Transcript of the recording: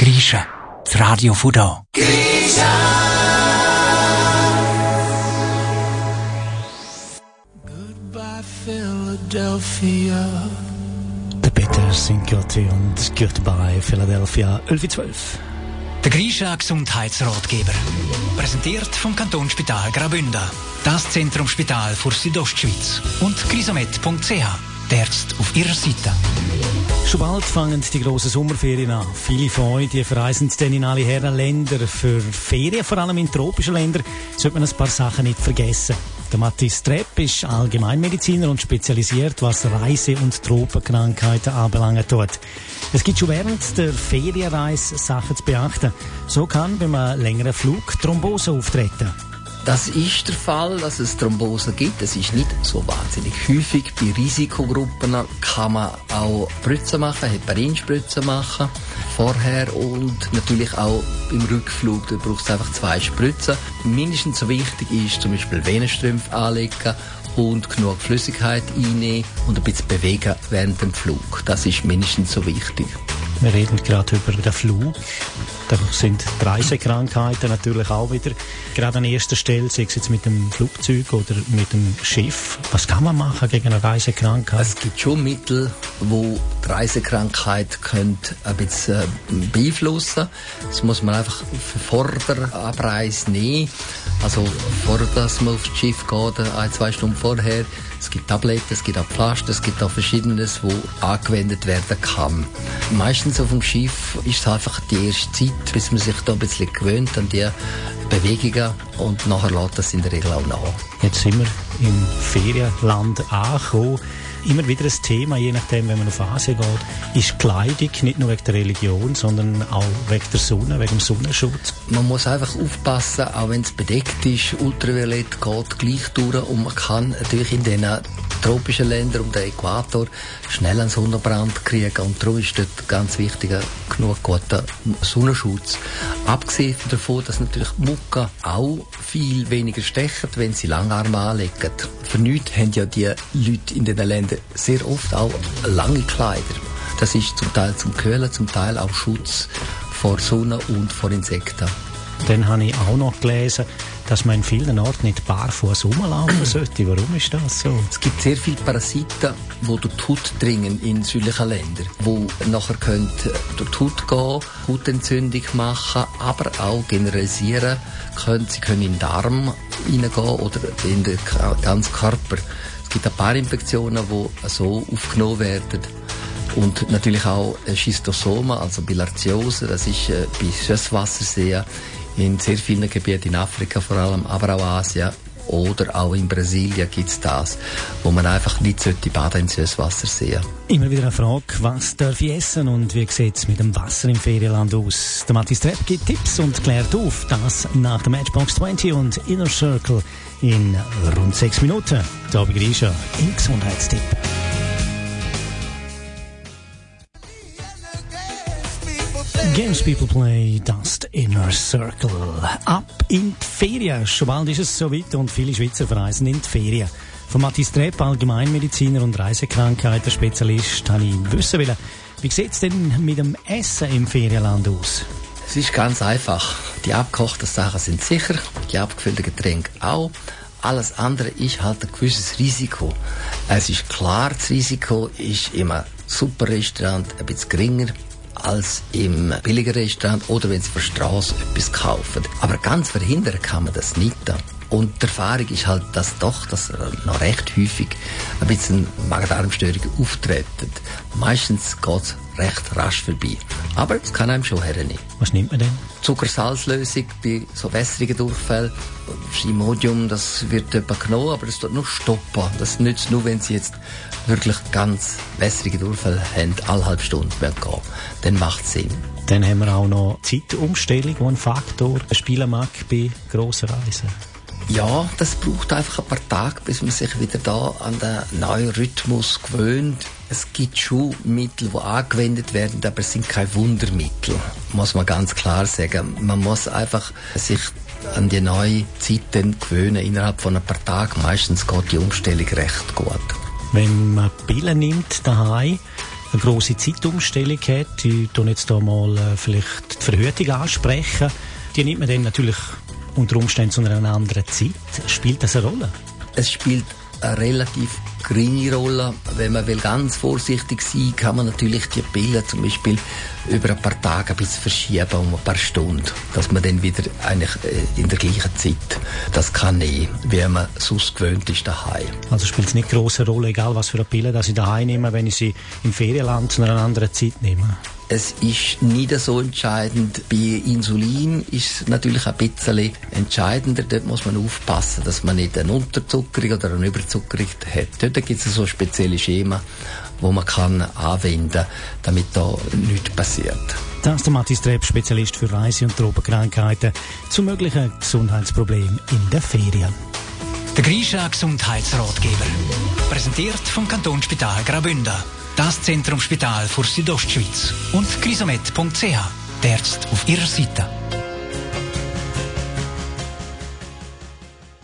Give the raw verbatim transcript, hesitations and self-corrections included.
Grisha, das Radio von da. Grisha. Goodbye Philadelphia. Der Peter Sinkotti und Goodbye Philadelphia, elf Uhr zwölf. Der Grisha Gesundheitsratgeber. Präsentiert vom Kantonsspital Graubünden. Das Zentrumspital für Südostschweiz. Und grisamet punkt c h. Die Ärzte auf ihrer Seite. Schon bald fangen die grossen Sommerferien an. Viele von euch die verreisen dann in alle Herren Länder. Für Ferien, vor allem in tropischen Ländern, sollte man ein paar Sachen nicht vergessen. Der Matthias Trepp ist Allgemeinmediziner und spezialisiert, was Reise- und Tropenkrankheiten anbelangt dort. Es gibt schon während der Ferienreise Sachen zu beachten. So kann beim längeren Flug Thrombose auftreten. Das ist der Fall, dass es Thrombose gibt. Es ist nicht so wahnsinnig häufig. Bei Risikogruppen kann man auch Spritzen machen, Heparinspritzen machen vorher und natürlich auch im Rückflug. Da braucht es einfach zwei Spritzen. Mindestens so wichtig ist zum Beispiel Venenstrümpfe anlegen und genug Flüssigkeit einnehmen und ein bisschen bewegen während dem Flug. Das ist mindestens so wichtig. Wir reden gerade über den Flug. Da sind die Reisekrankheiten natürlich auch wieder gerade an erster Stelle, sei es jetzt mit dem Flugzeug oder mit dem Schiff. Was kann man machen gegen eine Reisekrankheit? Es gibt schon Mittel, die die Reisekrankheit können ein bisschen beeinflussen. Das muss man einfach vor der Abreise nehmen. Also vor dass man aufs Schiff geht, ein, zwei Stunden vorher. Es gibt Tabletten, es gibt auch Pflaster, es gibt auch Verschiedenes, wo angewendet werden kann. Meistens auf dem Schiff ist es einfach die erste Zeit, bis man sich da ein bisschen gewöhnt an die Bewegungen und nachher lässt das in der Regel auch nach. Jetzt sind wir im Ferienland angekommen. Immer wieder ein Thema, je nachdem, wenn man auf Asien geht, ist Kleidung, nicht nur wegen der Religion, sondern auch wegen der Sonne, wegen dem Sonnenschutz. Man muss einfach aufpassen, auch wenn es bedeckt ist, Ultraviolett geht gleich durch und man kann natürlich in den tropischen Ländern um den Äquator schnell einen Sonnenbrand kriegen und darum ist dort ganz wichtig, genug guter Sonnenschutz. Abgesehen davon, dass natürlich Mucke auch viel weniger stechen, wenn sie Langarme anlegen. Für nichts haben ja die Leute in den Ländern sehr oft auch lange Kleider. Das ist zum Teil zum Kühlen, zum Teil auch Schutz vor Sonne und vor Insekten. Dann habe ich auch noch gelesen, dass man in vielen Orten nicht barfuß rumlaufen sollte. Warum ist das so? Es gibt sehr viele Parasiten, die durch die Haut dringen in südlichen Ländern, die nachher können durch die Haut gehen, Hautentzündung machen, aber auch generalisieren können. Sie können in den Darm hineingehen oder in den ganzen Körper. Es gibt ein paar Infektionen, die so aufgenommen werden. Und natürlich auch Schistosoma, also Bilharziose, das ist äh, bei Süßwasserseen in sehr vielen Gebieten in Afrika vor allem, aber auch Asien oder auch in Brasilien gibt es das, wo man einfach nicht sollte baden in Süßwasserseen. Immer wieder eine Frage, was darf ich essen und wie sieht es mit dem Wasser im Ferienland aus? Der Matthias Trepp gibt Tipps und klärt auf, das nach der Matchbox zwanzig und Inner Circle in rund sechs Minuten. Da begrüße ich im Gesundheitstipp. Games People Play, das Inner Circle. Ab in die Ferien. Schon bald ist es soweit und viele Schweizer verreisen in die Ferien. Von Matthias Trepp, Allgemeinmediziner und Reisekrankheiten-Spezialist, habe ich wissen wollen, wie sieht es denn mit dem Essen im Ferienland aus? Es ist ganz einfach. Die abgekochten Sachen sind sicher, die abgefüllten Getränke auch. Alles andere ist halt ein gewisses Risiko. Es ist klar, das Risiko ist im Superrestaurant ein bisschen geringer als im billigen Restaurant oder wenn Sie von der Straße etwas kaufen. Aber ganz verhindern kann man das nicht. Und die Erfahrung ist halt, dass doch, dass noch recht häufig ein bisschen Magen-Darm-Störungen auftreten. Meistens geht es recht rasch vorbei. Aber es kann einem schon hernehmen. Was nimmt man denn? Zuckersalzlösung bei so wässrigen Durchfällen. Imodium, das wird etwa genommen, aber das tut nur stoppen. Das nützt nur, wenn Sie jetzt wirklich ganz wässrige Durchfälle haben, alle halbe Stunde gehen. Dann macht es Sinn. Dann haben wir auch noch Zeitumstellung, die ein Faktor spielen mag bei grossen Reisen. Ja, das braucht einfach ein paar Tage, bis man sich wieder da an den neuen Rhythmus gewöhnt. Es gibt schon Mittel, die angewendet werden, aber es sind keine Wundermittel, muss man ganz klar sagen. Man muss einfach sich an die neue Zeit dann gewöhnen, innerhalb von ein paar Tagen. Meistens geht die Umstellung recht gut. Wenn man Pillen nimmt daheim, eine grosse Zeitumstellung hat. Ich tue jetzt hier mal äh, vielleicht die Verhütung ansprechen. Die nimmt man dann natürlich unter Umständen zu einer anderen Zeit. Spielt das eine Rolle? Es spielt eine relativ geringe Rolle. Wenn man will ganz vorsichtig sein, kann man natürlich die Pille zum Beispiel über ein paar Tage ein bisschen verschieben, um ein paar Stunden, dass man dann wieder eigentlich in der gleichen Zeit das kann nehmen, wie man sonst gewöhnt ist daheim. Also spielt es nicht eine grosse Rolle, egal was für eine Pille dass ich daheim nehme, wenn ich sie im Ferienland zu einer anderen Zeit nehme? Es ist nicht so entscheidend. Bei Insulin ist es natürlich ein bisschen entscheidender. Dort muss man aufpassen, dass man nicht eine Unterzuckerung oder eine Überzuckerung hat. Dort gibt es so spezielle Schemen, wo man kann anwenden kann, damit da nichts passiert. Das ist der Matthias Trepp, Spezialist für Reise- und Tropenkrankheiten, zu möglichen Gesundheitsproblemen in den Ferien. Der Grisha Gesundheitsratgeber. Präsentiert vom Kantonsspital Graubünden. Das Zentrumspital für Südostschweiz und grisomet punkt c h, der Ärzte auf ihrer Seite.